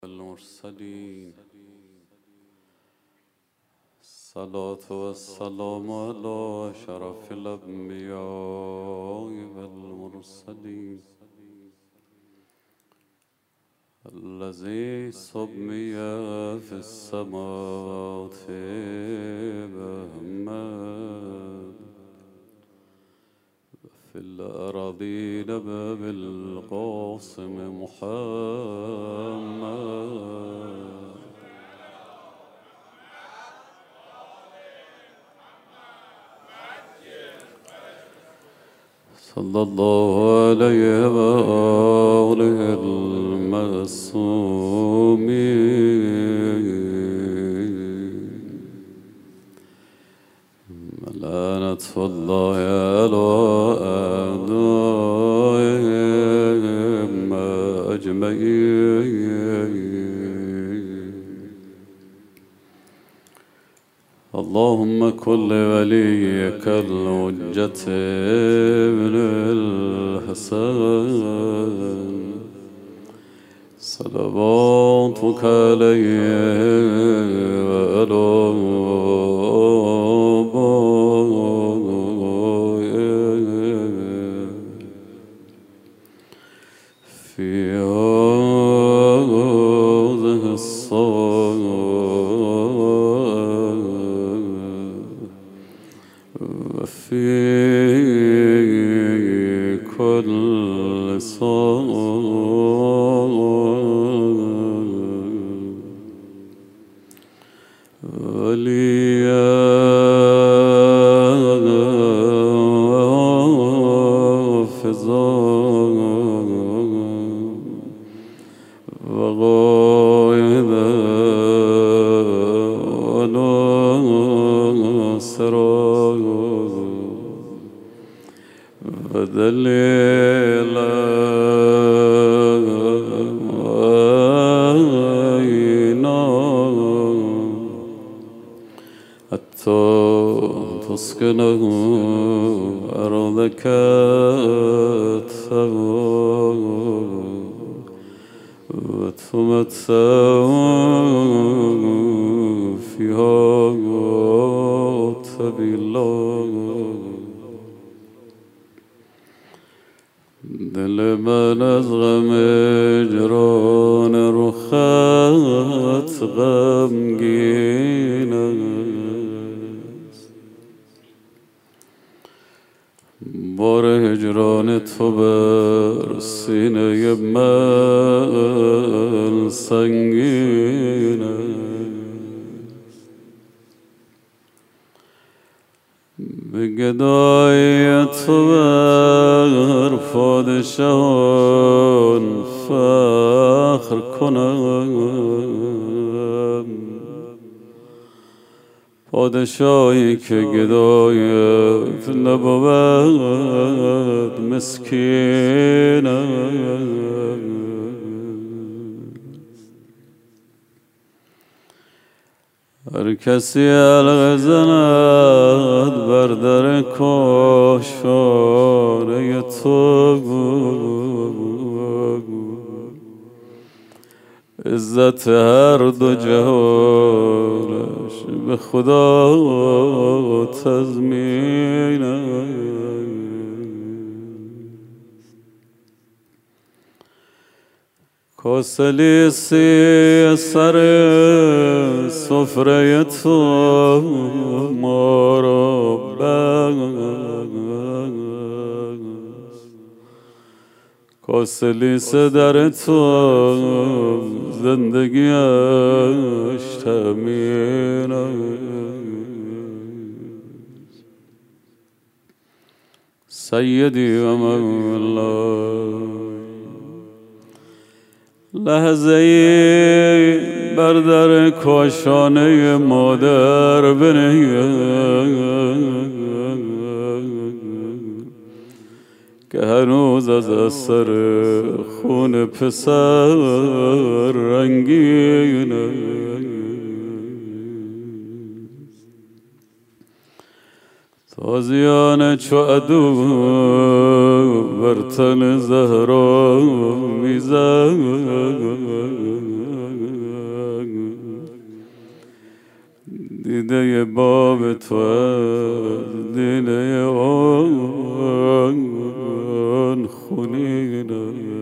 المرسلين الصلاة والسلام على شرف الأنبياء والمرسلين الذي سمي في السماوات بأحمد في الأراضين بالقاسم محمد صلى الله عليه وآله المعصومين لعنة الله على أعدائهم أجمعين. اللهم كن لوليك الحجة ابن الحسن صلواتك عليه وعلى آبائه في هذه الصلاة وفي كل صلاة وليا حافظا وقائدا وناصرا ودليلا وعينا حتى تسكنه أرضك وتمتع فيها طويلا. دل من از غم هجران رخت غمگین است، بار هجران تو بر سینه من سنگین است. به گدای تو بر پادشاهان فخر کنم، پادشاهی که گدایت نبود مسکین است. هر کسی حلقه زند بر در کاشانه تو، عزت هر دو جهانش به خدا تضمین است. کاسلیسی سر سفره تو ما را بست، کاسلیس در تو زندگیش تأمین است. سیدی و مولا لحظه ای بر در کاشانه مادر بنگر که هنوز از اثر خون پسر رنگین تازیانه چو عدو بر تن زهرا میزد، دیده باب تو از دیده آن خونین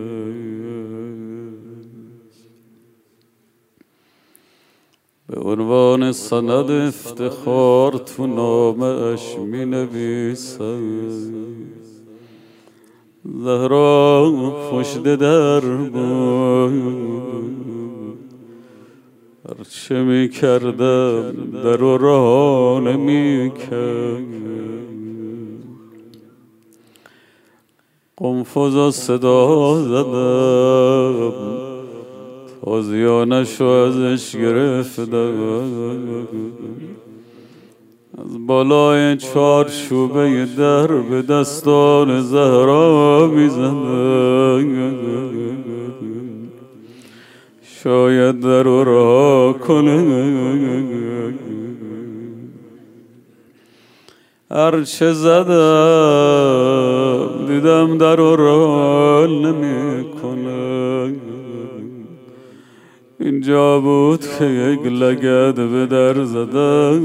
به عنوان سند افتخار تو نامش می نویسم زهرا پشت در بود هرچه می کردم در و راه نمی کرد قنفذ صدا زدم تازیانشو ازش گرفتم از بالای چارچوبه در به دستان زهرا میزنم شاید در رو رها کنه هرچه زدم دیدم در رو رها نمی کنه اینجا بود که یک لگد به در زدم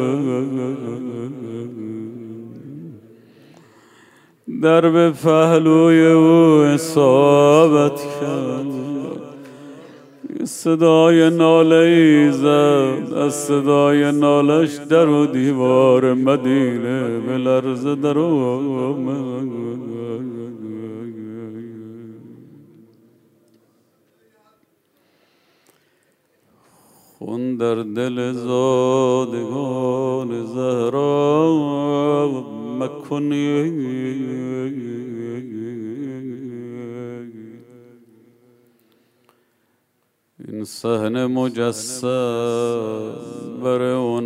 در به پهلوی او اصابت کرد صدای ناله ای زد از صدای نالش در و دیوار مدینه به لرزه در آمد خون در دل زادگان زهرا مکنی این صحنه مجسم بر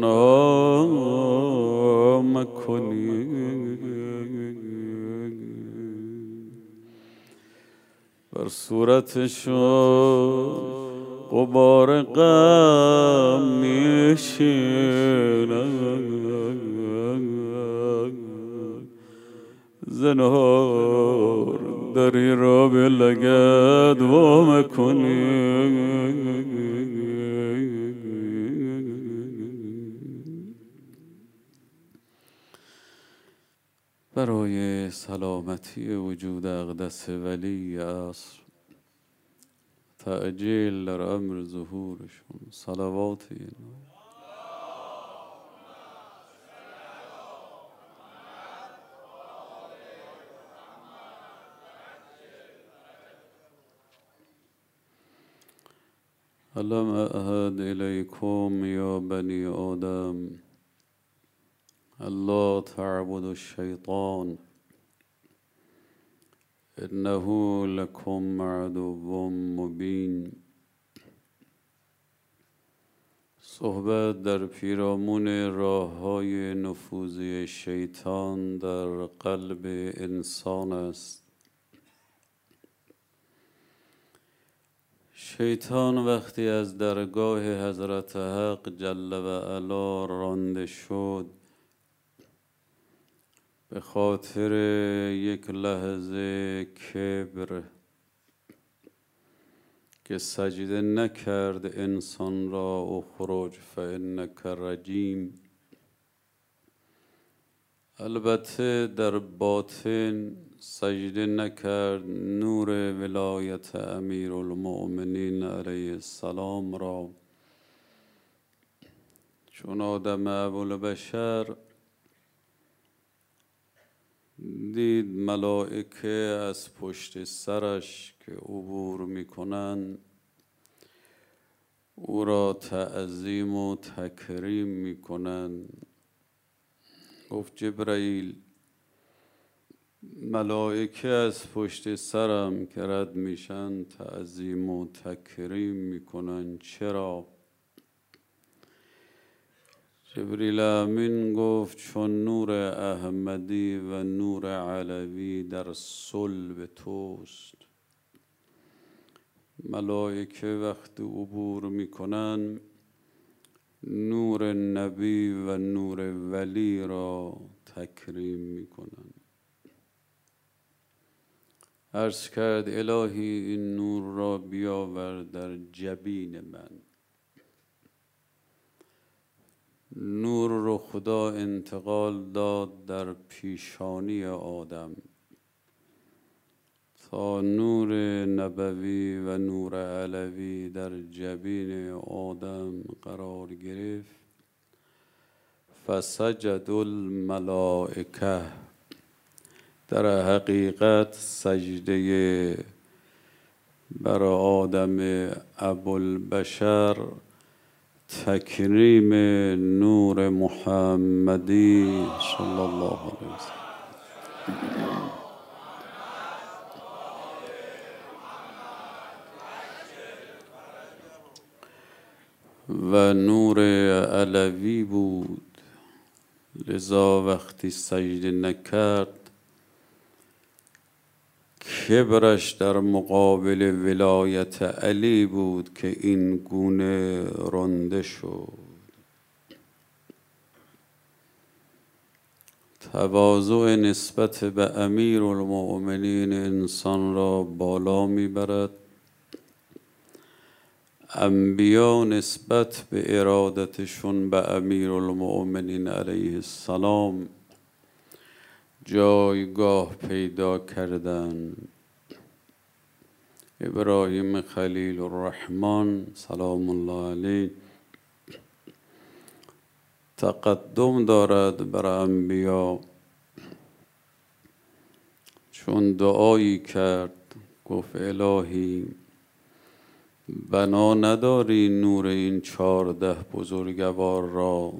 اونها مکنی بر صورتشون غبار غم میشینم زنهار دری را به لگد وام کنی برای سلامتی وجود اقدس ولی عصر تعجیل در امر ظهورشون صلواتی ألم أعهد إليكم يا بني آدم ألا تعبدوا الشيطان إنه لكم عدو مبين صحبت در پیرامون راه‌های نفوذی شیطان در قلب انسان است. شیطان وقتی از درگاه حضرت حق جل و علا رانده شد به خاطر یک لحظه کبر که سجده نکرد انسان را اخرج فانک رجیم، البته در باطن سجده نکرد نور ولایت امیرالمؤمنین علیه السلام را، چون آدم ابوالبشر دید ملائکه از پشت سرش که عبور میکنن او را تعظیم و تکریم میکنن. گفت جبرائیل ملائکه از پشت سرم که رد میشن تعظیم و تکریم میکنن، چرا؟ جبریل امین گفت چون نور احمدی و نور علوی در صلب توست. ملائکه وقتی عبور میکنن نور نبی و نور ولی را تکریم میکنن. عرض کرد الهی این نور را بیاور در جبین من. نور رو خدا انتقال داد در پیشانی آدم تا نور نبوی و نور علوی در جبین آدم قرار گرفت. فسجد الملائکه، در حقیقت سجده بر آدم ابوالبشر تکریم نور محمدی صلی الله علیه وسلم. و نور علوی بود، لذا وقتی سجده نکرد کبرش در مقابل ولایت علی بود که این گونه رنده شد. تواضع نسبت به امیر المؤمنین انسان را بالا میبرد. انبیا نسبت به ارادتشون به امیر المؤمنین علیه السلام جایگاه پیدا کردن. ابراهیم خلیل الرحمن سلام الله علیه تقدم دارد بر انبیا، چون دعایی کرد گفت الهی بنا نداری نور این 14 بزرگوار را،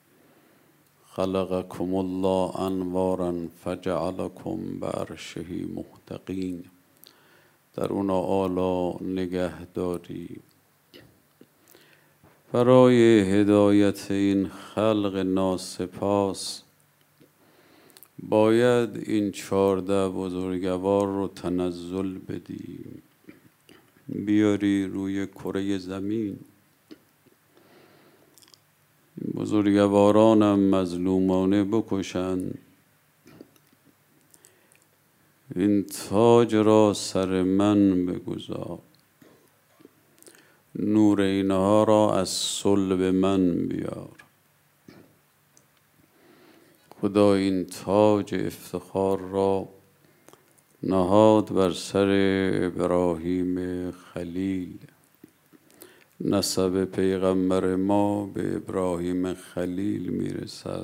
خلقکم الله انوارا فجعلکم بعرشه محتقین، در اون اعلی نگه داری. برای هدایت این خلق ناسپاس باید این 14 بزرگوار رو تنزل بدی، بیاری روی کره زمین. بزرگوارانم مظلومانه بکشند، این تاج را سر من بگذار، نور اینها را از صلب من بیار. خدا این تاج افتخار را نهاد بر سر ابراهیم خلیل. نسب پیغمبر ما به ابراهیم خلیل میرسد.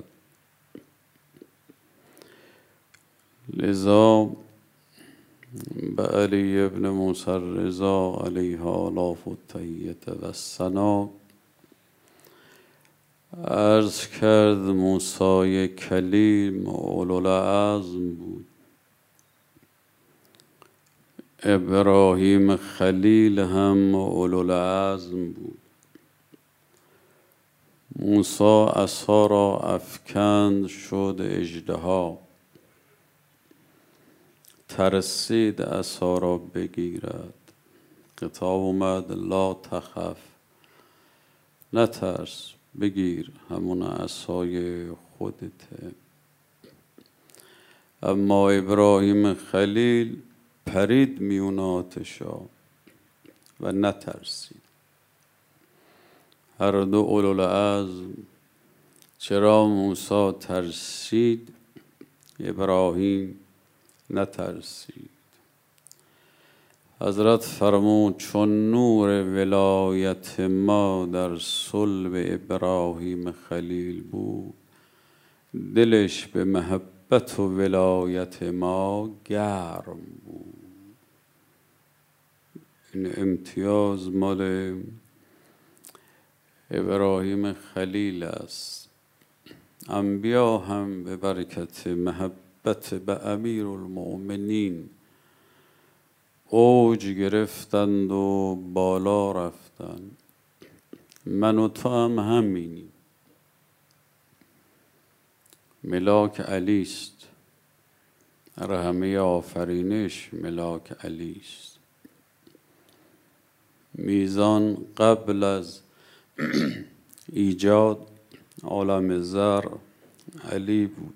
لذا به علی ابن موسی الرضا علیه آلاف التحیة و الثنا عرض کرد موسی کلیم اولوالعزم بود، ابراهیم خلیل هم اولوالعزم بود. موسی عصا را افکند شد اژدها، ترسید عصا را بگیرد. خطاب اومد لا تخف، نترس، بگیر، همون عصای خودته. اما ابراهیم خلیل پرید میون آتشا و نترسید. هر دو اولوالعزم. چرا موسی ترسید، ابراهیم نترسید؟ حضرت فرمود چون نور ولایت ما در صلب ابراهیم خلیل بود، دلش به محبت و ولایت ما گرم بود. این امتیاز مال ابراهیم خلیل است. انبیا هم به برکت محبت به امیر المؤمنین اوج گرفتند و بالا رفتند. من و تو هم همینیم. ملاک علی است، همه آفرینش ملاک علی است. میزان قبل از ایجاد عالم ذر علی بود.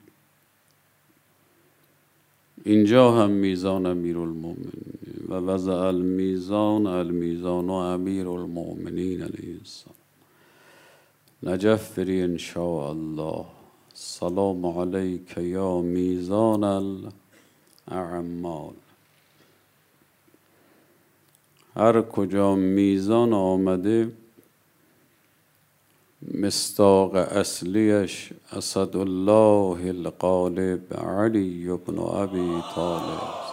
اینجا هم میزان امیرالمومنین و وضع الميزان و امیر المؤمنین علیه السلام. نجف بری ان شاء الله. سلام علیک یا میزان الاعمال. هر کجا میزان آمده مصداق اصلیش اسدالله الغالب علی بن ابی طالب.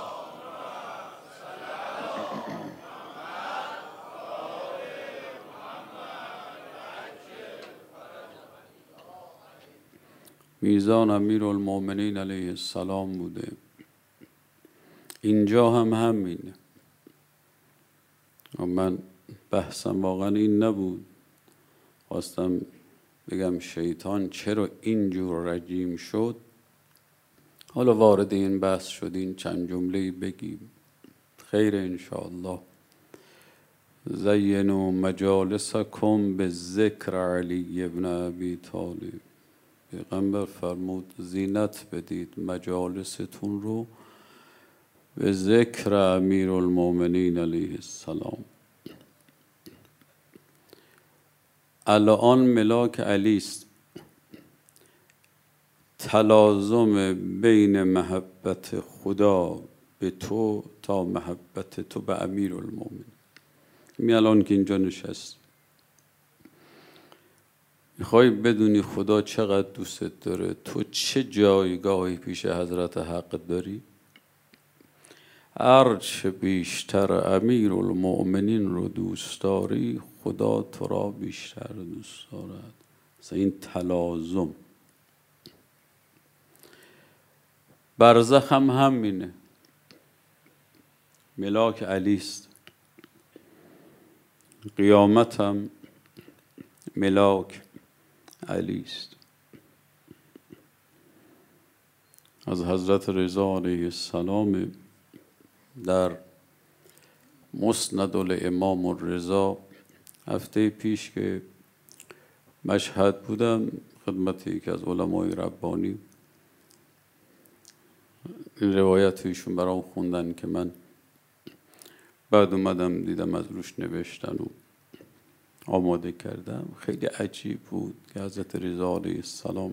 میزان امیرالمؤمنین علیه السلام بوده. اینجا هم همینه. من بحثم واقعا این نبود. خواستم بگم شیطان چرا اینجور رجیم شد. حالا وارد این بحث شدین چند جمله بگیم خیر انشاءالله. زینوا مجالسکم به ذکر علی ابن ابی طالب. پیغمبر فرمود زینت بدید مجالستون رو به ذکر امیرالمؤمنین علیه السلام. الان ملاک علی است. تلازم بین محبت خدا به تو تا محبت تو به امیرالمؤمنین. می الان که اینجا نشست میخوای بدونی خدا چقدر دوست داره، تو چه جایگاهی پیش حضرت حق داری؟ هرچه بیشتر امیرالمؤمنین رو دوست داری خدا تو را بیشتر دوست دارد. مثلا این تلازم. برزخ هم همینه. ملاک علی است. قیامت هم ملاک علی است. از حضرت رضا علیه السلام در مسند الامام الرضا هفته پیش که مشهد بودم خدمت یکی از علمای ربانی، این روایت ایشون برام خوندن که من بعد اومدم دیدم از روش نوشتن و آماده کردم. خیلی عجیب بود که حضرت رضا علیه السلام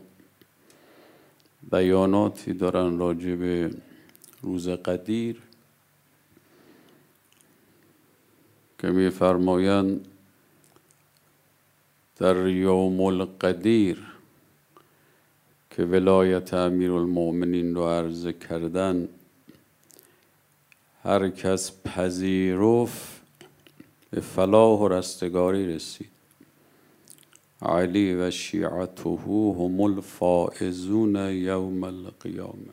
بیاناتی دارن راجع به روز قدیر که می فرمایند در یوم القدیر که ولایت امیرالمؤمنین رو عرضه کردن، هر کس پذیرفت به فلاح و رستگاری رسید. علی و شیعته هم الفائزون یوم القیامه.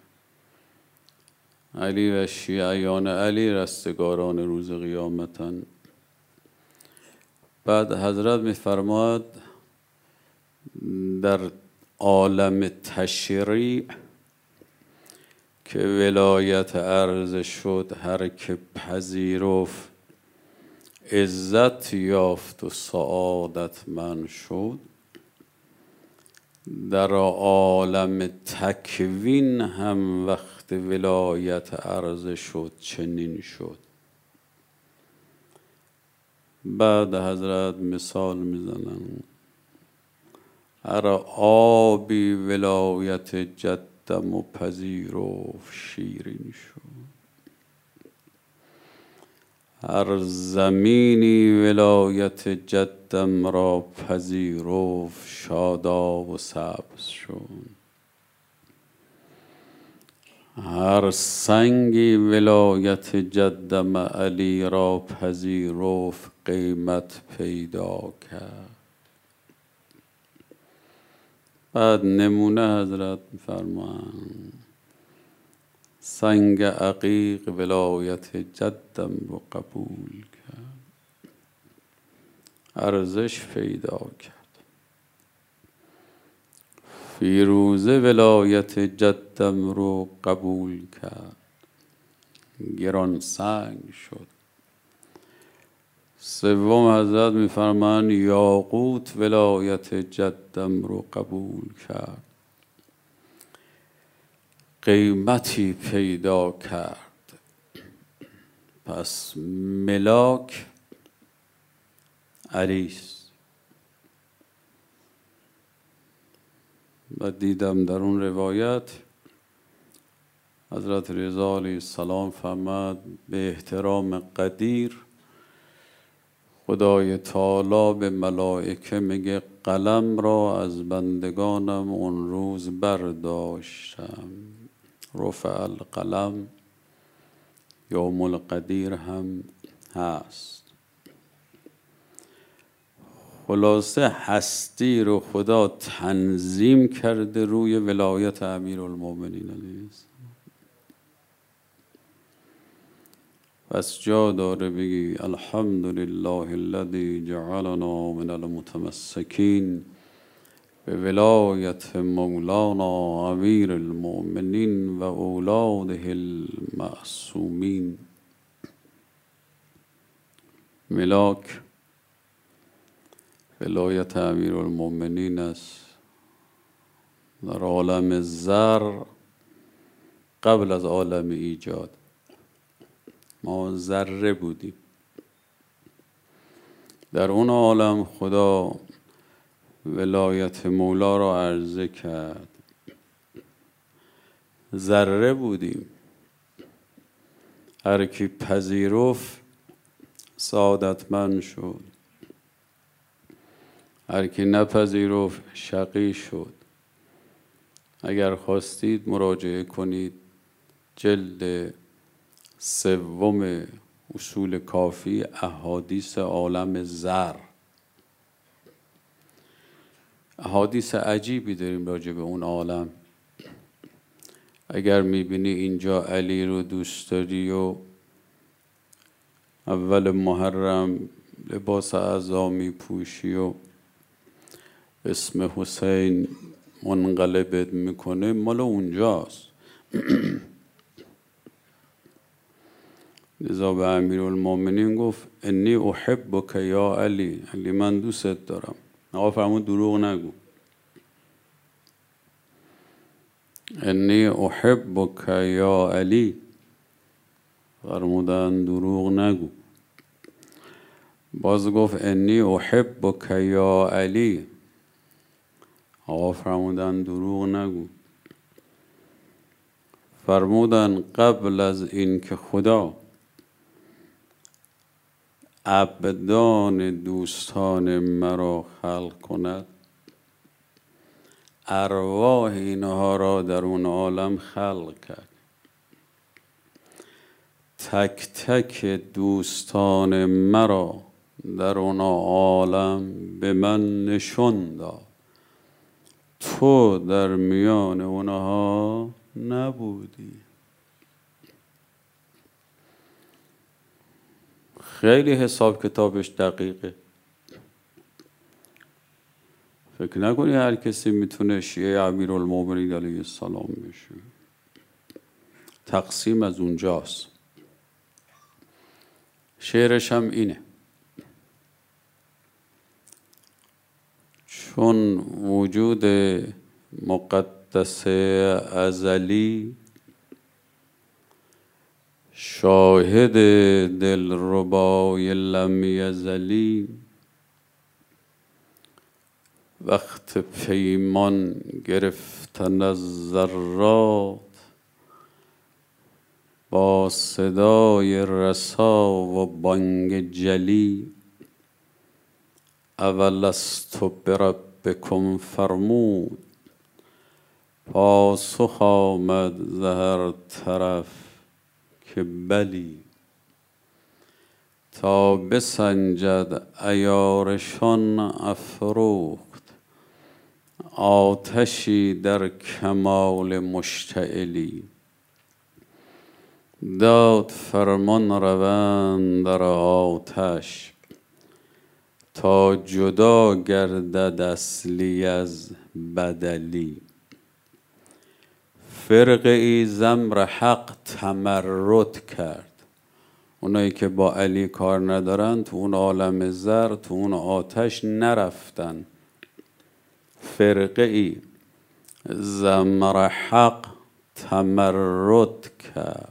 علی و شیعیان علی رستگاران روز قیامتن. بعد حضرت می‌فرماد در عالم تشریع که ولایت عرضه شد، هر که پذیرفت عزت یافت و سعادتمند شد. در عالم تکوین هم وقت ولایت عرضه شد چنین شد. بعد حضرت مثال میزنن هر آبی ولایت جدم و پذیرفت شیرین شد. هر زمینی ولایت جدم را پذیرفت شاداب و سبز شد. هر سنگی ولایت جدم علی را پذیرفت قیمت پیدا کرد. بعد نمونه حضرت می‌فرمایند سنگ عقیق ولایت جدم رو قبول کرد، ارزش پیدا کرد. فیروزه ولایت جدم رو قبول کرد، گران سنگ شد. سوم حضرت می‌فرمایند یاقوت ولایت جدم رو قبول کرد، قیمتی پیدا کرد. پس ملاک علی است. و دیدم در اون روایت حضرت رضا علیه السلام فرمد به احترام قدیر خدای تعالی به ملائکه میگه قلم را از بندگانم اون روز برداشتم. رفع القلم، یوم القدیر هم هست. خلاصه هستی رو خدا تنظیم کرده روی ولایت امیرالمومنین علیه السلام. پس جا داره بگی الحمدلله الذی جعلنا من المتمسکین به ولایت مولانا امیر المؤمنین و اولاده المعصومین. ملاک ولایت امیر المؤمنین است در عالم ذر قبل از عالم ایجاد. ما ذره بودیم. در اون عالم خدا ولایت مولا را عرضه کرد. ذره بودیم. هر کی پذیرفت سعادتمند شد، هر کی نپذیرفت شقی شد. اگر خواستید مراجعه کنید جلد 3 اصول کافی احادیث عالم ذر. احادیث عجیبی داریم راجع به اون عالم. اگر میبینی اینجا علی رو دوست داری و اول محرم لباس اعزا میپوشی و اسم حسین منقلبت میکنه، مال اونجاست. لذا به امیرالمومنین گفت انی احبک یا علی، علی من دوست دارم. آقا فرمود دروغ نگو. انی احبک یا علی، فرمودن دروغ نگو. باز گفت انی احبک یا علی، آقا فرمودن دروغ نگو. فرمودن قبل از این که خدا ابدان دوستان مرا خلق کند، ارواح اینها را در اون عالم خلق کرد. تک تک دوستان مرا در اون عالم به من نشون داد. تو در میان اونها نبودی. خیلی حساب کتابش دقیقه. فکر نکنی هر کسی میتونه شیعه امیرالمومنین علیه السلام بشه. تقسیم از اونجاست. شعرش هم اینه: چون وجود مقدس ازلی شاهد دلربای لم یزلی، وقت پیمان گرفتن از ذرات با صدای رسا و بانگ جلی، اولست بربکم فرمود، پاسخ آمد ز هر طرف که بلی. تا بسنجد عیارشان افروخت، آتشی در کمال مشتعلی. داد فرمان روند در آتش، تا جدا گردد اصلی از بدلی. فرقه ای زمر حق تمرد کرد. اونایی که با علی کار ندارن تو اون عالم زر، تو اون آتش نرفتن. فرقه ای زمر حق تمرد کرد،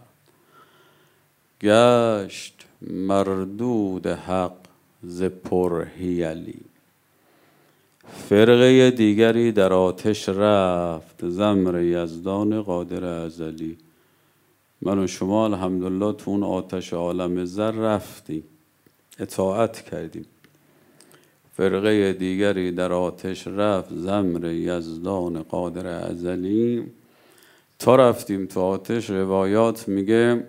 گشت مردود حق ز پرحیلی. فرقه دیگری در آتش رفت، زمر یزدان قادر ازلی. من و شما الحمدلله تو اون آتش عالم زر رفتیم، اطاعت کردیم. فرقه دیگری در آتش رفت، زمر یزدان قادر ازلی. تا رفتیم تو آتش، روایات میگه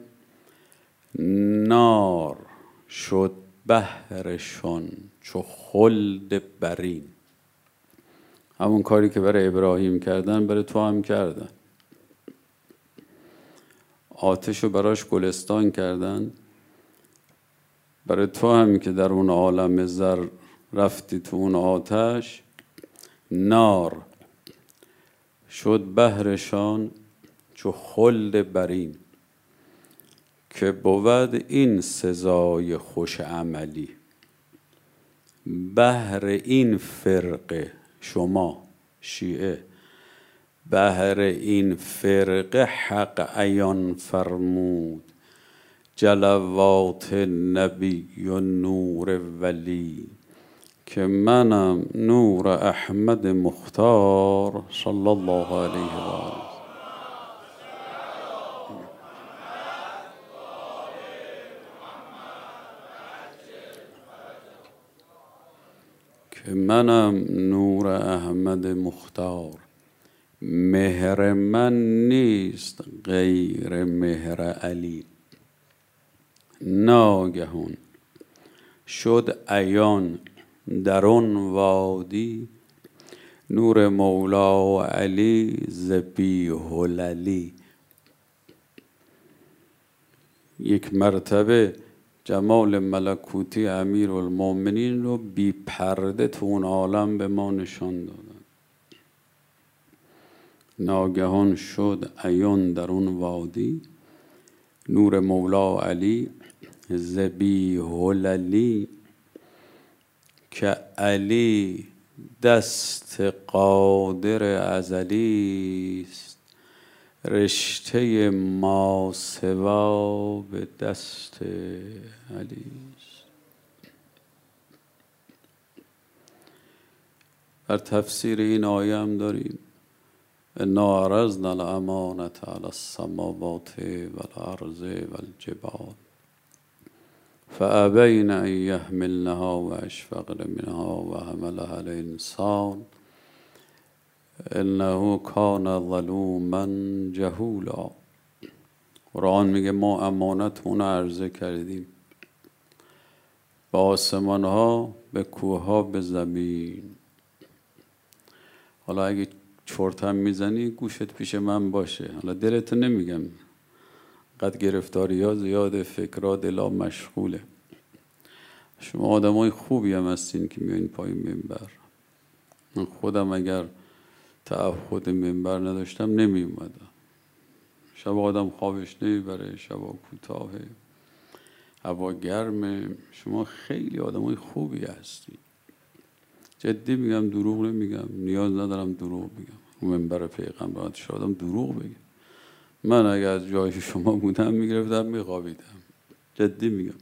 نار شد بهرشان چو خلد برین. همون کاری که برای ابراهیم کردن برای تو هم کردن. آتش رو براش گلستان کردن، برای تو هم که در اون عالم زر رفتی تو اون آتش. نار شد بهرشان چو خلد برین، که بود این سزای خوش عملی. بهر این فرقه شما شیعه، بهر این فرقه حق عیان فرمود. جلوات نبی و نور ولی، که منم نور احمد مختار صلی الله علیه و آله. که منم نور احمد مختار. مهر من نیست غیر مهر علی. ناگهان شد عیان در آن وادی، نور مولا و علی ز بی هللی. یک مرتبه جمال ملکوتی امیرالمومنین رو بی پرده تو اون عالم به ما نشان دادن. ناگهان شد عیان در اون وادی، نور مولا و علی ز بی هللی. که علی دست قادر ازلی است، رشته ما سوا به دست علی است. در تفسیر این آیه هم داریم انا عرضنا الامانة علی السماوات والارض والجبال فابین ان یحملنها واشفقن منها وحملها الانسان انه کان ظلوما جهولا. قرآن میگه ما امانت اون عرضه کردیم، به آسمان ها، به کوه ها، به زمین. حالا اگه چرتم میزنی گوشت پیش من باشه، حالا دلت نمیگم، قد گرفتاری ها زیاده، فکرها دلا مشغوله. شما آدم های خوبی هم هستین که میایین پای منبر. من خودم اگر تعهد منبر نداشتم نمی اومدم. شب آدم خوابش نمیبره، شبا کوتاهه، هوا گرمه. شما خیلی آدم های خوبی هستین، جدی میگم، دروغ نمیگم، نیاز ندارم دروغ بگم. منبر پیغمبر شاید آدم دروغ بگه. من اگر از جای شما بودم میگرفتم میخوابیدم، جدی میگم.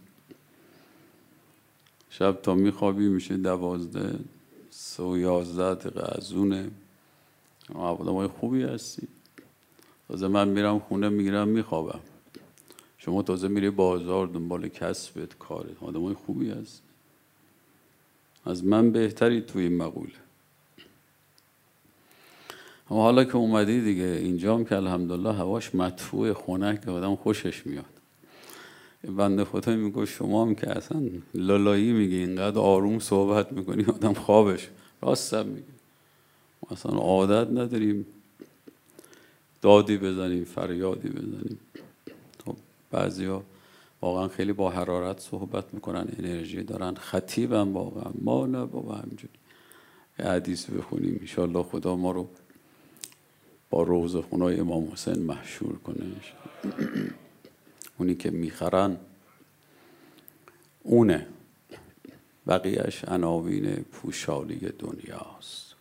شب تا میخوابی میشه 12 و 11 دقیقه از اونه. آدم های خوبی هستی. تازه من میرم خونه میگیرم میخوابم، شما تازه میری بازار دنبال کسبت، کارت. آدم های خوبی هستی، از من بهتری توی این مقوله. اما حالا که اومدی دیگه اینجا هم که الحمدلله هواش مدفوع خنک، آدم خوشش میاد. بنده خدا میگه شما هم که اصلا لالایی میگی، اینقدر آروم صحبت میکنی آدم خوابش. راستم میگه، اصلا عادت نداریم دادی بزنیم، فریادی بزنیم. خب بعضیا واقعا خیلی با حرارت صحبت میکنن، انرژی دارن. خطیبم واقعا، ما نه بابا همینجوری یه حدیث بخونیم ان شاءالله خدا ما رو با روضه خونای امام حسین محشور کنه. اونی که میخرن اونه، بقیهش عناوین پوشالی دنیاست.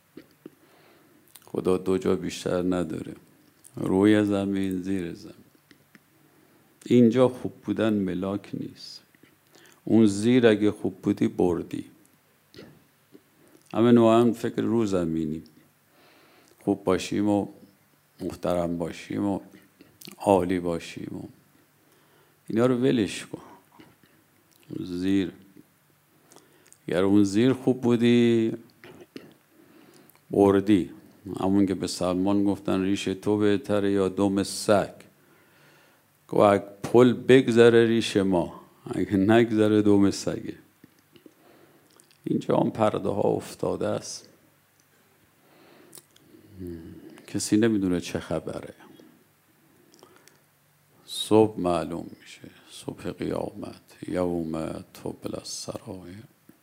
خدا دو جا بیشتر نداره، روی زمین، زیر زمین. اینجا خوب بودن ملاک نیست، اون زیر اگه خوب بودی بردی. همه نوعا فکر رو زمینیم، خوب باشیم و محترم باشیم و عالی باشیم و اینا رو ولش کن. زیر، اگر اون زیر خوب بودی بردی. همون که به سلمان گفتن ریش تو بهتره یا دم سگ، گو اگه پل بگذره ریش ما، اگه نگذره دم سگه. اینجا هم پرده ها افتاده است، کسی نمیدونه چه خبره. صبح معلوم میشه، صبح قیامت، یوم تبلی السرائر.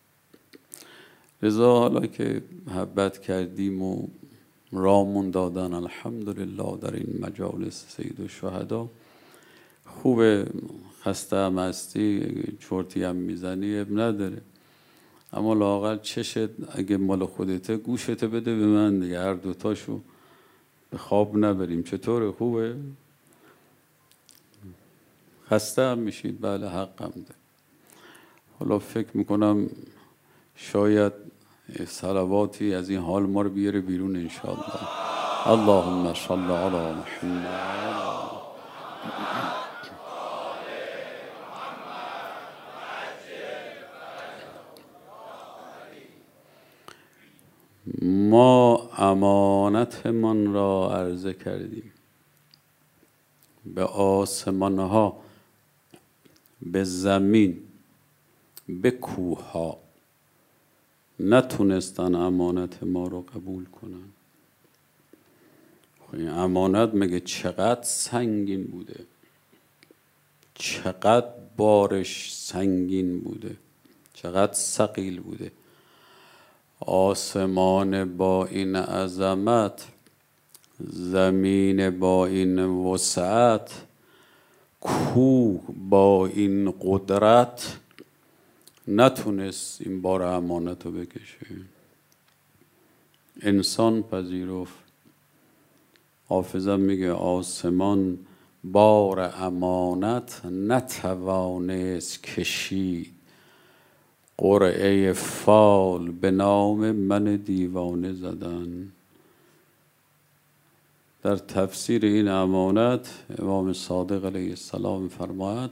لذا حالا که محبت کردیم و رامون دادن الحمدلله در این مجالس سید الشهدا، خوبه. خسته هم هستی، چرتی هم میزنی، اب نداره، اما لااقل چشت اگه مال خودته گوشت بده به من دیگه، هر دوتاشو به خواب نبریم. چطوره؟ خوبه؟ خسته هم میشید؟ بله، حقم ده. حالا فکر میکنم شاید صلواتی از این حال ما رو بیاره بیرون انشاءالله. اللهم صل علی محمد. ما امانتمان را عرضه کردیم به آسمان ها، به زمین، به کوه ها، نتونستن امانت ما رو قبول کنن. این امانت مگه چقدر سنگین بوده، چقدر بارش سنگین بوده، چقدر ثقیل بوده. آسمان با این عظمت، زمین با این وسعت، کوه با این قدرت نتونست این بار امانت رو بکشه. انسان پذیرفت. حافظم میگه آسمان بار امانت نتوانست کشید، قرعه فال به نام من دیوانه زدن. در تفسیر این امانت امام صادق علیه السلام فرماید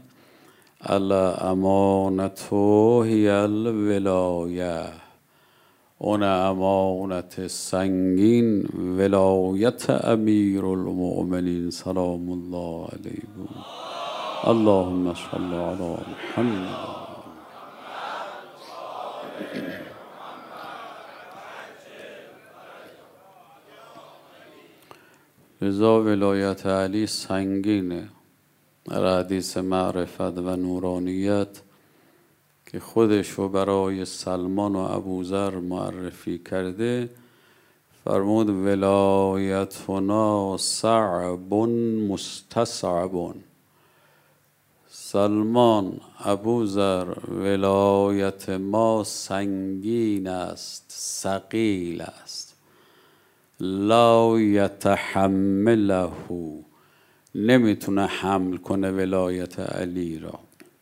الامانة هی الولایه. اون امانت سنگین ولایت امیر المؤمنین سلام الله علیه بود. اللهم صل علی محمد. لذا ولایت علی سنگینه. در حدیث معرفت و نورانیت که خودشو برای سلمان و ابوذر معرفی کرده، فرمود ولایتنا صعب مستصعب. سلمان، ابوذر، ولایت ما سنگین است، ثقیل است. لا یتحمله، نمیتونه حمل کنه ولایت علی را،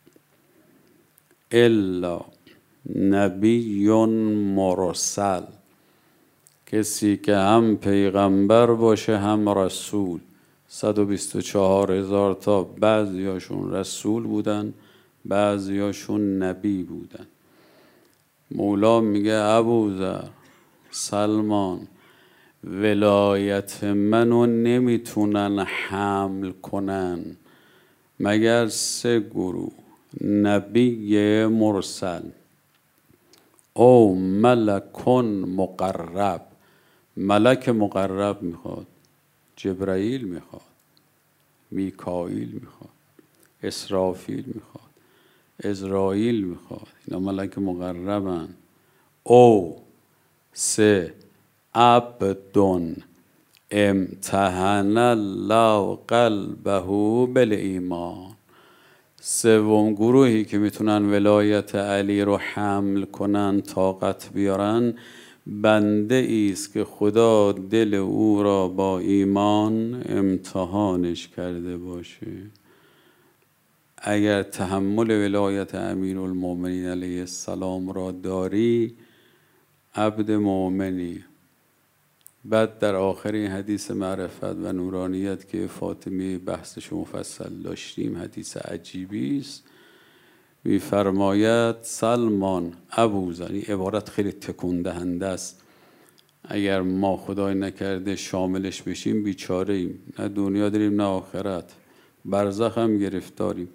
الا نبی مرسل، کسی که هم پیغمبر باشه هم رسول. 124,000 تا، بعضیاشون رسول بودن، بعضیاشون نبی بودن. مولا میگه ابوذر، سلمان، ولایت منو نمیتونن حمل کنن مگر 3 گروه: نبی مرسل، او ملک مقرب. ملک مقرب میخواد، جبرائیل میخواد، میکائیل میخواد، اسرافیل میخواد، عزرائیل میخواد. اینا ملک مقربن. او 3 عبدون امتحن الله قلبه بالایمان. 3 گروهی که میتونن ولایت علی رو حمل کنن، طاقت بیارن، بنده ایست که خدا دل او را با ایمان امتحانش کرده باشه. اگر تحمل ولایت امیرالمؤمنین علیه السلام را داری، عبد مؤمنی. بعد در آخر این حدیث معرفت و نورانیت که فاطمی بحثش مفصل داشتیم، حدیث عجیبی است، می‌فرماید سلمان ابوذر، این عبارت خیلی تکون دهنده است، اگر ما خدای نکرده شاملش بشیم بیچاره ایم، نه دنیا داریم نه آخرت، برزخ هم گرفتاریم.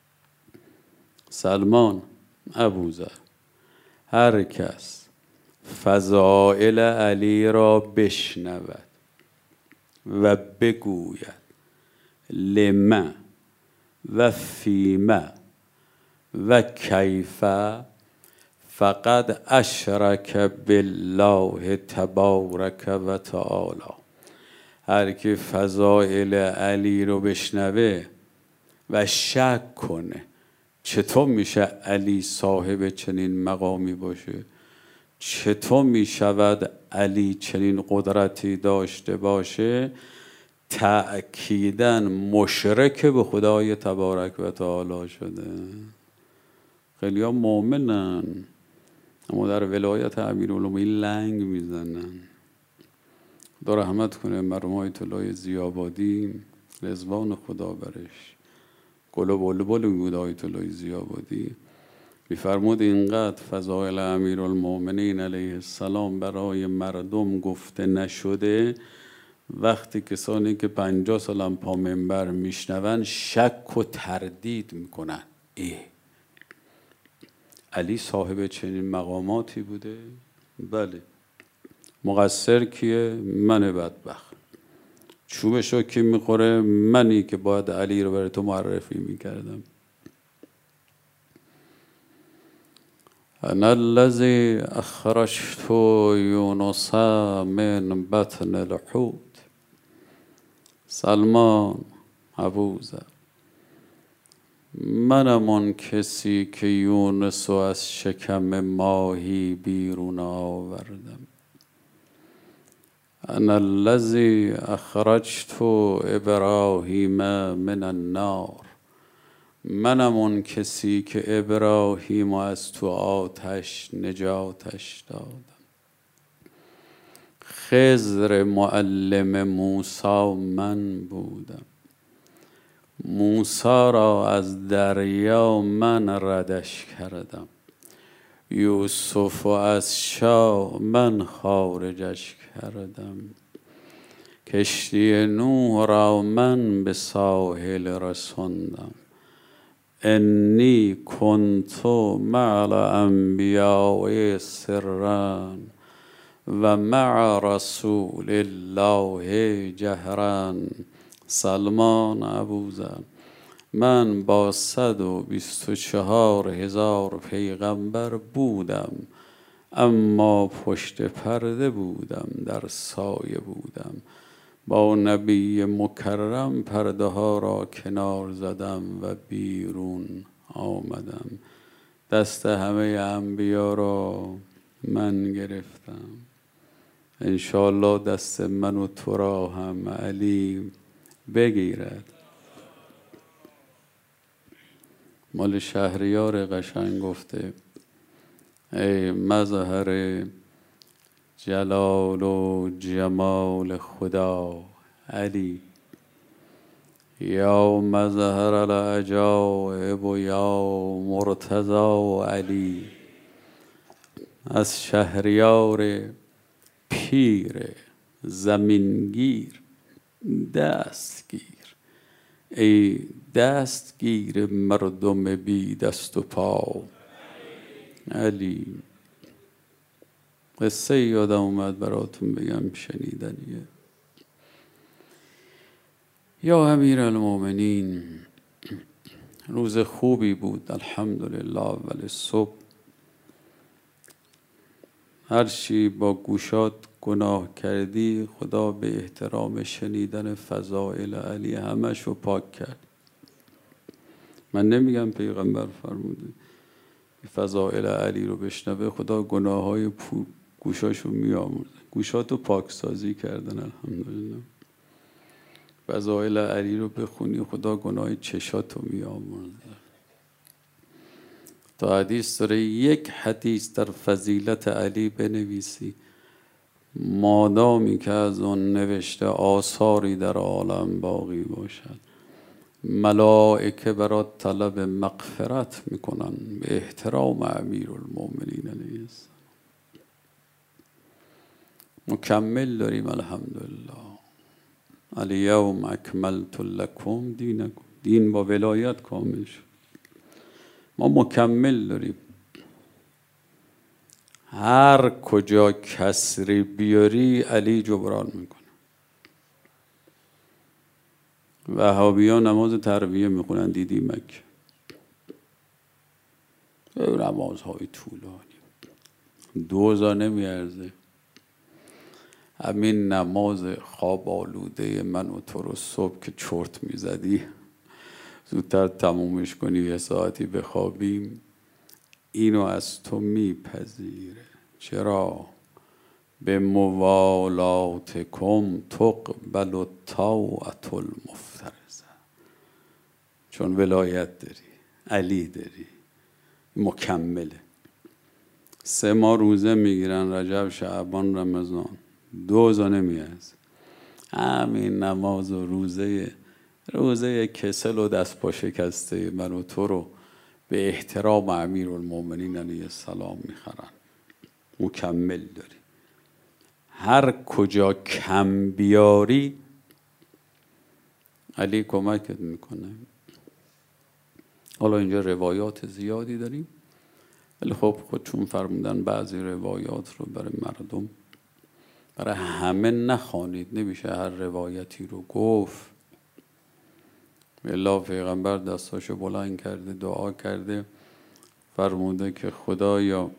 سلمان ابوذر، هر کس فضائل علی را بشنود و بگوید لما و فیما و کیف، فقد اشرک بالله تبارک و تعالی. هر کی فضائل علی رو بشنوه و شک کنه چطور میشه علی صاحب چنین مقامی باشه، چطور میشود علی چنین قدرتی داشته باشه، تأکیداً مشرک به خدای تبارک و تعالی شده. خیلی ها مؤمنن اما در ولایت امیرالمومنین لنگ میزنن. خدا رحمت کنه مرحوم آیت الله ضیاءابادی، رضوان خدا برش، گل و بلبل بود آیت الله ضیاءابادی، می‌فرمود اینقدر فضائل امیرالمومنین علیه السلام برای مردم گفته نشده، وقتی کسانی که 50 سالم پا منبر میشنون شک و تردید میکنن علی صاحب چنین مقاماتی بوده؟ بله. مقصر کیه؟ من بدبخت. چوبشو کی میخوره؟ منی که باید علی رو برای تو معرفی میکردم. انا الذی اخرجت یونس من بطن الحوت. سلمان ابوذر، منم آن کسی که یونس رو از شکم ماهی بیرون آوردم. انا الذی اخرجت ابراهیم من النار، منم اون کسی که ابراهیم از تو آتش نجاتش دادم. خضر معلم موسی من بودم، موسی را از دریا من ردش کردم، یوسف از شاه من خارجش کردم، کشتی نوح را من به ساحل رساندم. انی کنت مع الانبیاء سرا و مع رسول الله جهرا. سلمان ابوذر، من با 124,000 پیغمبر بودم، اما پشت پرده بودم، در سایه بودم. با نبی مکرم پرده ها را کنار زدم و بیرون آمدم. دست همه انبیا را من گرفتم. انشاءالله دست من و تو را هم علی بگیرد. مال شهریار قشنگ گفته ای مظهر جلال و جمال خدا علی، یا مظهر العجائب و یا مرتضی علی. از شهریار پیر زمینگیر دستگیر، ای دستگیر مردم بی دست و پا علی. قصه یادم اومد براتون بگم، شنیدنیه. یا امیرالمومنین، روز خوبی بود الحمدلله. اول صبح هرچی با گوشات گناه کردی خدا به احترام شنیدن فضائل علی همشو پاک کرد. من نمیگم پیغمبر فرموده فضائل علی رو بشنوه خدا گناه های گوشاشو میامرزه، گوشاتو پاکسازی کردن الحمدلله. فضائل علی رو بخونی خدا گناه چشاتو میامرزه. تا حدیث داره، یک حدیث در فضیلت علی بنویسی، مادامی که از اون نوشته آثاری در عالم باقی باشد، ملائکه برات طلب مغفرت میکنن به احترام امیرالمومنین علیه السلام. مکمل داریم الحمدلله. الیوم اکملت لکم دینکم، دین با ولایت کامل شد. ما مکمل داریم. هر کجا کسری بیاری علی جبران میکنه. وهابیان نماز ترویه میخونن، دیدی مکه، نمازهای طولانی 2000 نمیارزه. همین نماز خواب آلوده من و تو رو صبح که چرت میزدی زودتر تمومش کنی یه ساعتی بخوابیم، اینو از تو میپذیره. چرا؟ به موالاتکم تقبل الطاعة المفترضه، چون ولایت داری، علی داری، مکمله. 3 ماه روزه میگیرن، رجب، شعبان، رمضان، 2000 نمیارزه. همین نماز و روزه کسل و دست پا شکسته من و تو رو به احترام امیرالمومنین علیه السلام میخرن. مکمل داری. هر کجا کم بیاری علی کمکت میکنه. حالا اینجا روایات زیادی داریم، ولی خب خودشون فرمودن بعضی روایات رو برای مردم، برای همه نخوانید، نمیشه هر روایتی رو گفت. الله پیغمبر دستاشو بلند کرده، دعا کرده، فرموده که خدایا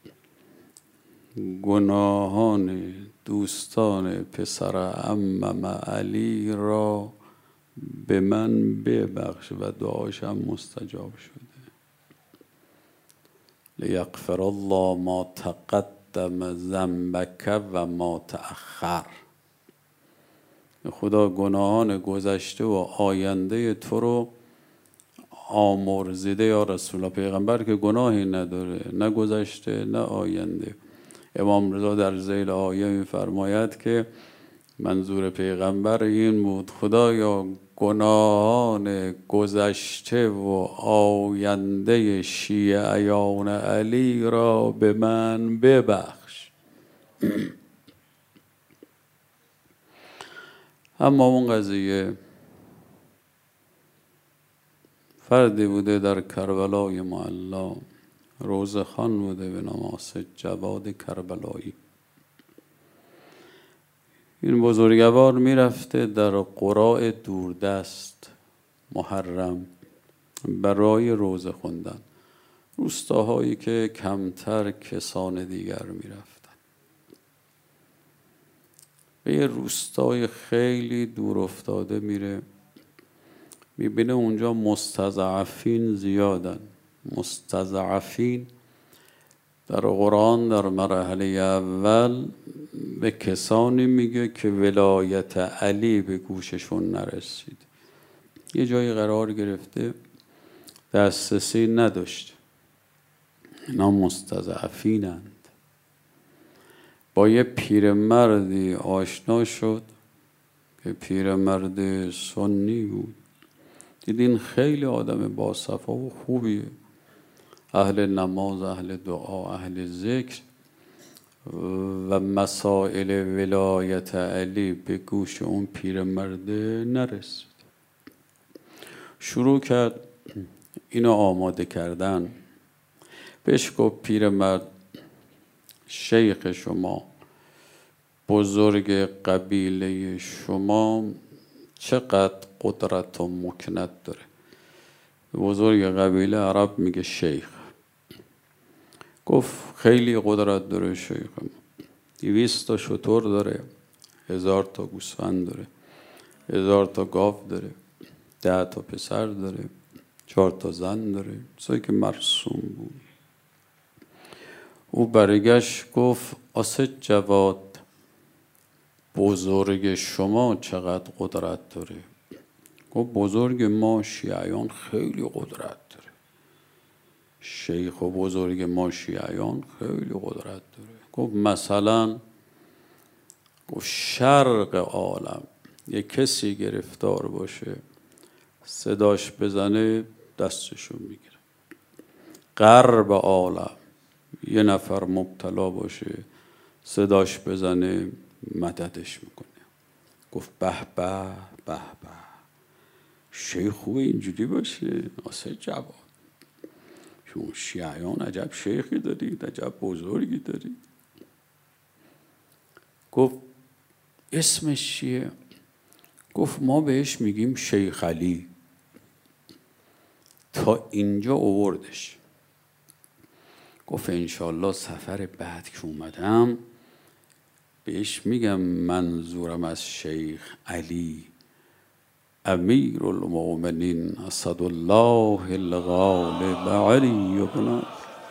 گناهان دوستان پسر عمم علی را به من ببخش، و دعاشم مستجاب شده. لیغفر الله ما تقدم ذنبک و ما تأخر. خدا گناهان گذشته و آینده تو رو آمرزیده. یا رسول الله، پیغمبر که گناهی نداره، نه گذشته نه آینده. امام رضا در ذیل آیه می‌فرماید که منظور پیغمبر این بود خدایا گناهان گذشته و آینده شیعیان علی را به من ببخش. اما اون قضیه فردی بوده در کربلای معلا، روزخان بوده به نام اسد جواد کربلایی. این بزرگوار میرفته در قراء دوردست محرم برای روزه خوندن، روستاهایی که کمتر کسان دیگر میرفتن. به یه روستای خیلی دور افتاده میره، میبینه اونجا مستضعفین زیادن. مستضعفین در قرآن در مرحله اول به کسانی میگه که ولایت علی به گوششون نرسید، یه جایی قرار گرفته دسترسی نداشت. اینا مستضعفینند. با یه پیرمردی آشنا شد که پیرمرد سنی بود. دیدین خیلی آدم باصفا و خوبیه، اهل نماز، اهل دعا، اهل ذکر، و مسائل ولایت علی به گوش اون پیرمرد نرسید. شروع کرد اینو آماده کردن. بهش گفت پیرمرد، شیخ شما، بزرگ قبیله شما چقدر قدرت و مکنت داره؟ بزرگ قبیله عرب میگه شیخ. گفت خیلی قدرت داره شیخ ما، 200 تا شتر داره، 1000 تا گوسفند داره، 1000 تا گاو داره، 10 تا پسر داره، 4 تا زن داره، چیزایی که مرسوم بود. او برگشت گفت اسد جواد، بزرگ شما چقدر قدرت داره؟ گفت بزرگ ما شیعیان خیلی قدرت داره. شیخ و بزرگ ما شیعیان خیلی قدرت داره. گفت مثلا گفت شرق عالم یک کسی گرفتار باشه صداش بزنه دستشو میگیره، غرب عالم یه نفر مبتلا باشه صداش بزنه مددش میکنه. گفت به به به به، شیخ خوبه اینجوری باشه. واسه جواب شما شیعیان عجب شیخی دارید، عجب بزرگی دارید. گفت اسمش چیه؟ گفت ما بهش میگیم شیخ علی. تا اینجا آوردش. گفت انشالله سفر بعد که اومدم بهش میگم منظورم از شیخ علی امیر المؤمنین اسد الله الغالب علی بن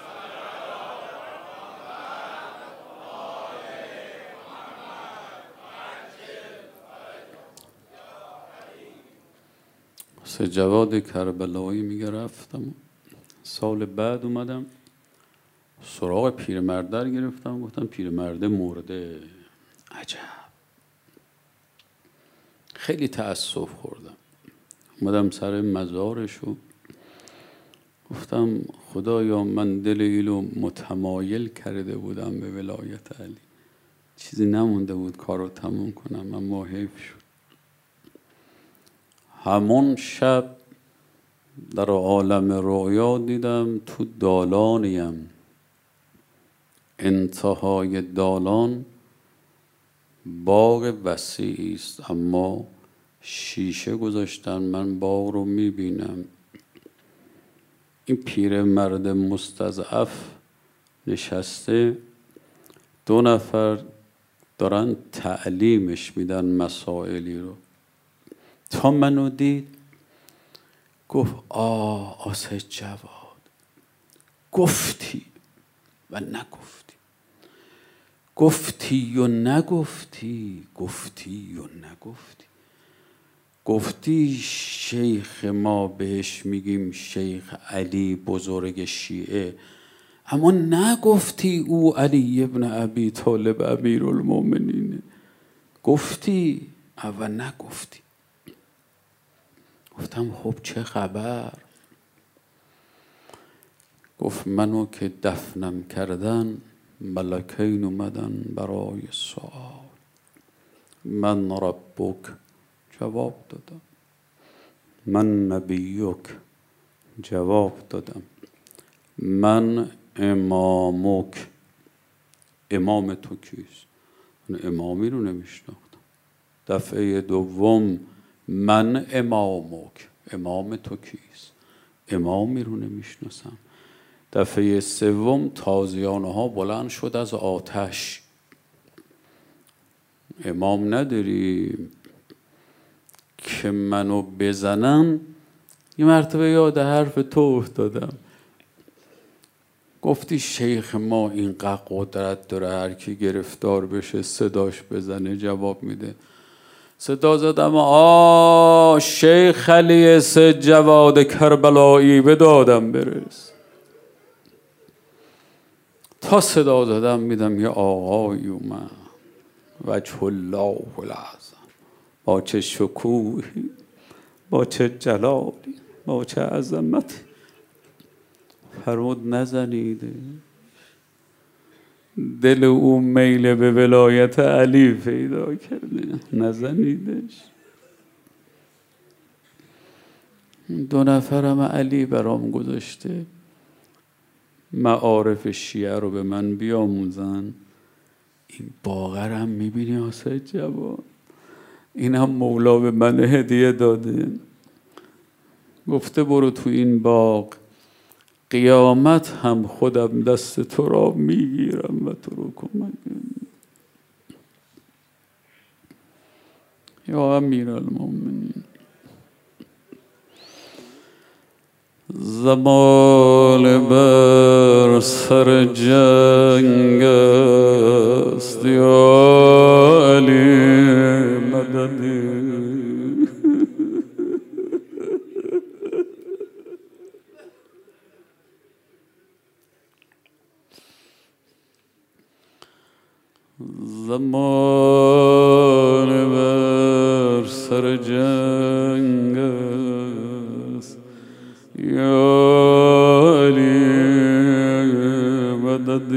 جواد کربلایی میگه رفتم سال بعد اومدم سراغ پیرمرده گرفتم، گفتم پیرمرده مرده. عجب، خیلی تأسف خوردم. اومدم سر مزارشو گفتم خدایا من دل اینو متمایل کرده بودم به ولایت علی، چیزی نمونده بود کارو تموم کنم اما حیف شد. همون شب در عالم رویا دیدم تو دالانیم، انتهای دالان باغ وسیعی است اما شیشه گذاشتن، من باغ رو میبینم. این پیرمرد مستضعف نشسته، 2 نفر دارن تعلیمش میدن مسائلی رو. تا منو دید گفت آسه جواد، گفتی و نگفتی، گفتی و نگفتی، گفتی و نگفتی. گفتی شیخ ما بهش میگیم شیخ علی بزرگ شیعه، اما نگفتی او علی ابن ابی طالب امیر المؤمنینه. گفتی و نگفتی. گفتم خب چه خبر؟ گفت منو که دفنم کردن ملکین اومدن برای سوال. من ربک جواب دادم، من نبیک جواب دادم، من امامک امام تو کیست؟ من امامی رو نمیشناختم. دفعه دوم من امامک امام تو کیست؟ امامی رو نمیشناسم. دفعه سوم تازیانه ها بلند شد از آتش، امام نداری که منو بزنن؟ یه مرتبه یاد حرف تو افتادم. گفتی شیخ ما اینقدر قدرت داره هر کی گرفتار بشه صداش بزنه جواب میده. صدا زدم شیخ علی سید جواد کربلایی به دادم برس. تا صدا زدم میدم یه آقای اومد، وجه الله العظم، با چه شکوهی، با چه جلالی، با چه عظمتی. فرمود نزنیده، دل او میل به ولایت علی پیدا کرده، نزنیدش. 2 نفرم علی برام گذاشته معارف شیعه رو به من بیاموزن. این باغرم میبینی آسای جوان، این هم مولا به من هدیه داده. گفته برو تو این باغ، قیامت هم خودم دست تو را میگیرم و تو رو کمک. یا امیر المؤمنین، زمان بر سر جنگ است یا علی مددی. زمان بر سر جنگ است یا علی مدد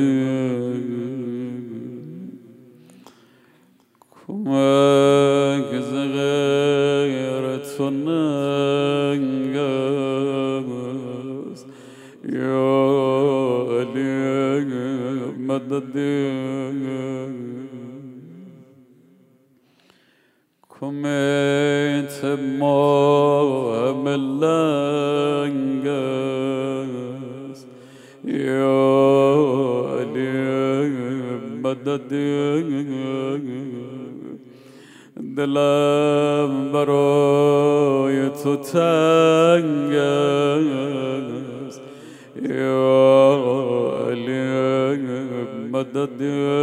کمک ز غیر تو ننگ است یا علی مدد کمیت ما ملنگ است یا علی مدد دلم برای تو تنگ است یا علی مدد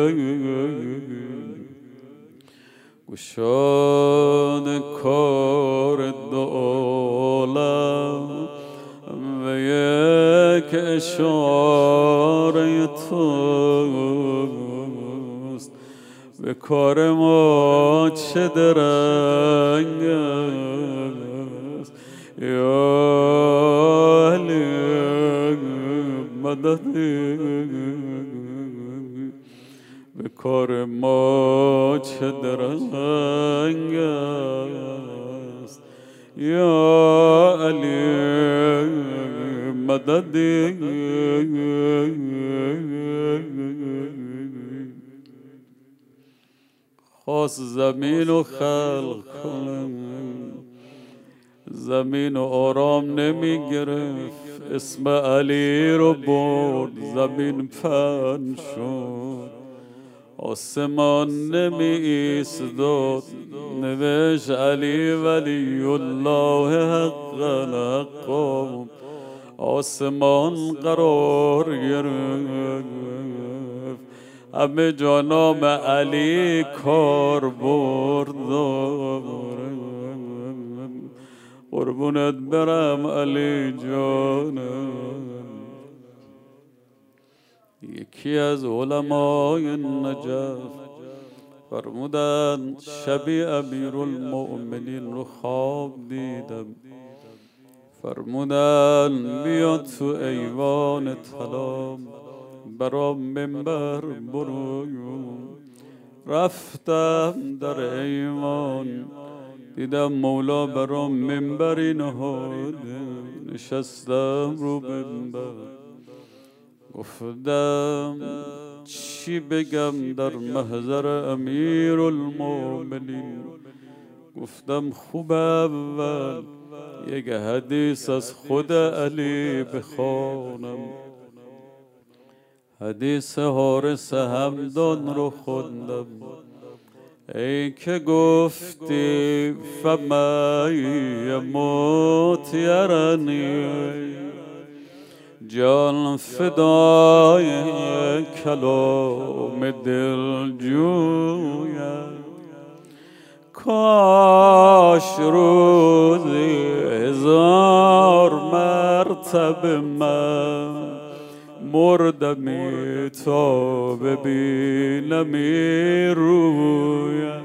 گشاد کار دو عالم و یک اشاره توست به کار ما چه درنگ است یا علی مدد به کار ما چه درنگ است یا علی مدد خواست زمین و خلق کنم زمین و آرام نمی گرفت اسم علی رو برد زمین پن شد آسمان نمی ایستاد نوشت علی ولی الله حقا حقا آسمان قرار گرفت همه جا نام علی کار بردار قربونت برم علی جانم یکی از علمای نجف فرمودن شبی امیرالمؤمنین رو خواب دیدم فرمودن بیا تو ایوان طلا برام منبر برو رفتم در ایوان دیدم مولا برام منبری نهاده نشستم رو منبر گفتم چی بگم در محضر امیرالمؤمنین گفتم خوب اول یک حدیث از خود علی بخوانم حدیث حارث همدان رو خوندم ای که گفتی فمن یموت یرنی جان فدای کلام دل جویم کاش روزی 1000 مرتبه من مردمی تا ببینمی رویم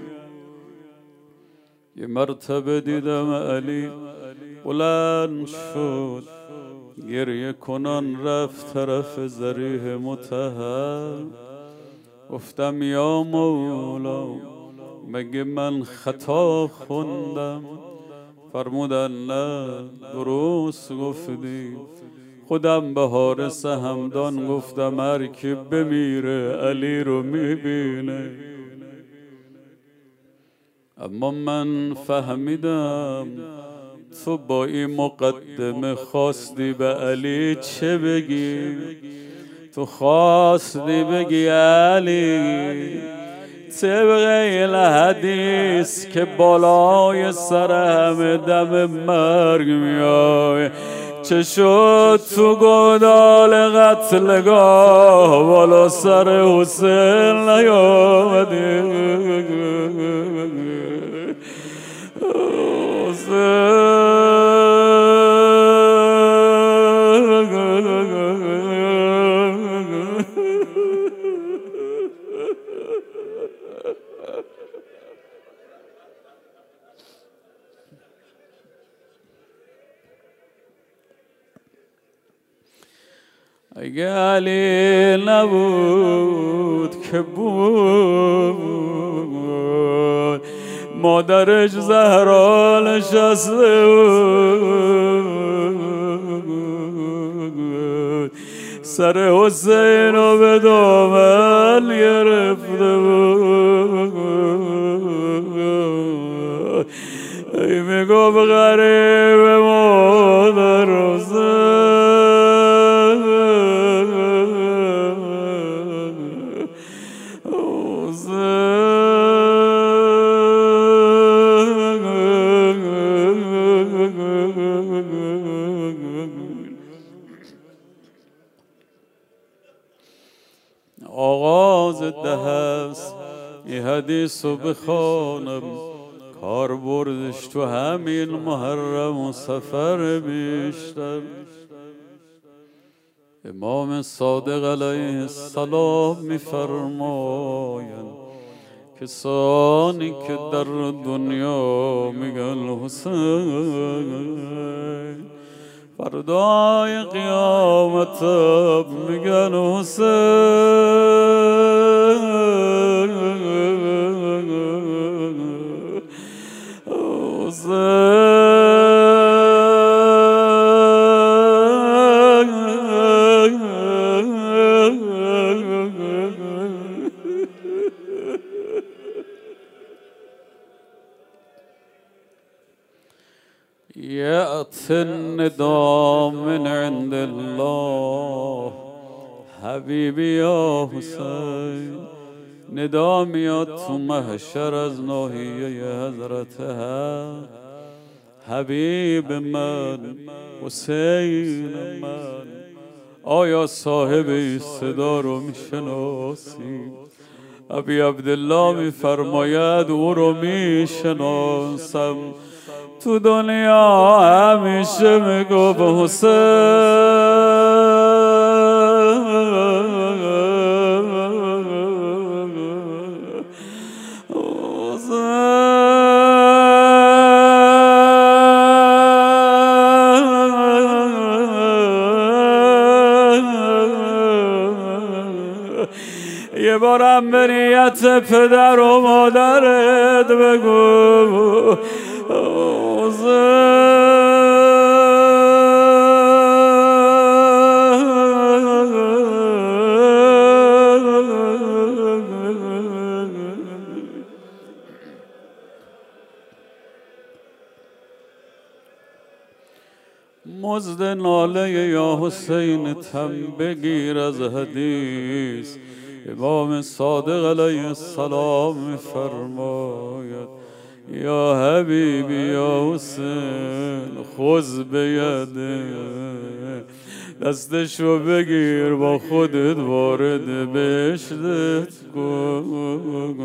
یه مرتبه دیدم علی بلند شد گریه کنان رفت طرف ضریح مطهر گفتم یا مولا مگه من خطا خوندم فرمودن نه درست گفتی خودم به حارث همدان گفتم هر کی بمیره علی رو میبینه اما من فهمیدم تو با این مقدمه خواستی به علی چه بگی تو خواستی بگی علی طبق این حدیث که بالای سر همه دم مرگ میای چه شد تو گودال قتلگاه بالا سر حسین نیامدی اگه علی نبود که بود، مادرش زهرا نشسته بود، سر حسین رو به دامن گرفته بود. ای میگفت غریب مادر آغاز دهست این حدیث رو بخوانم، کار بردش تو همین محرم و سفر بیشتر. امام صادق علیه السلام میفرمایند کسانی که در دنیا میگن حسین، فردای قیامت میگن حسین، يأتي النداء من عند الله حبیبی یا حسین. ندا میاد تو محشر از ناحیه حضرت حق، حبیب من، حسین من، آیا صاحب این صدا رو میشناسی؟ ابی عبدالله میفرماید او رو میشناسم، تو دنیا همیشه میگفت حسین. یه بارم به نیت پدر و مادرت بگو مزد ناله یا حسین تم بگیر از حدیث. امام صادق علیه السلام میفرماید یا حبیبی یا حسین خذ بیده، دستشو بگیر با خودت وارد بهشتت کن.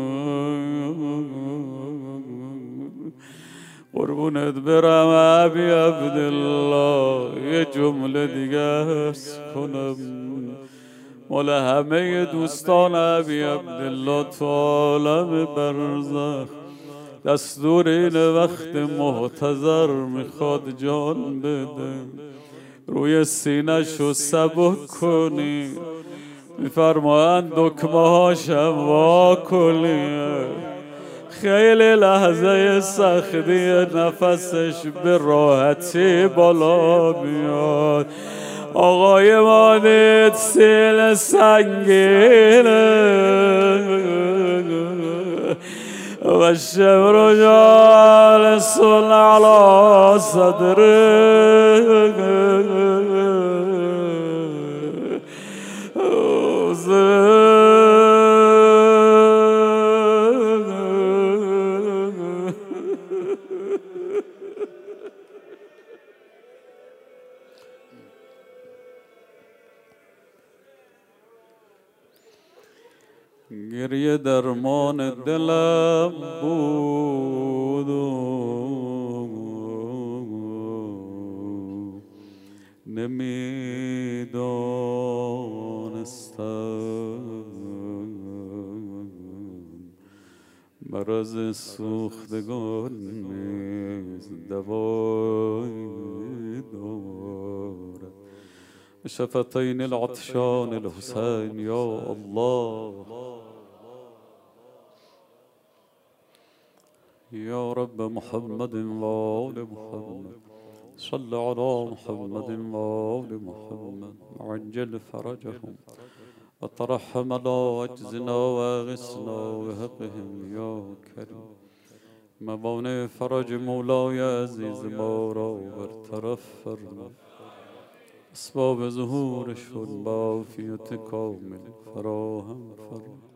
قربونت برم ابی عبدالله، یه جمله دیگه عرض کنم مال همه دوستان ابی عبدالله تو عالم برزخ. دستور این وقت محتضر میخواد جان بده، روی سینه‌شو سبک کنی، میفرمایند دکمه هاشم وا کنی. خیلی لحظه سختی نفسش به راحتی بالا میاد. آقای مادید سیل سنگینه و شبر جالس علی صدره، گریه درمان دلم بود نمیدانستم مرض سوختگان نیز دوایی دارد. بشفتين العطشان الحسين يا الله. يا رب محمد وآل محمد، صل على محمد وآل محمد، وعجل فرجهم وترحم على عجزنا واغثنا بحقهم يا كريم. موانع فرج مولاي عزیز ما را برطرف فرما، اسباب ظهورشون با عافیت کامل فراهم فرما.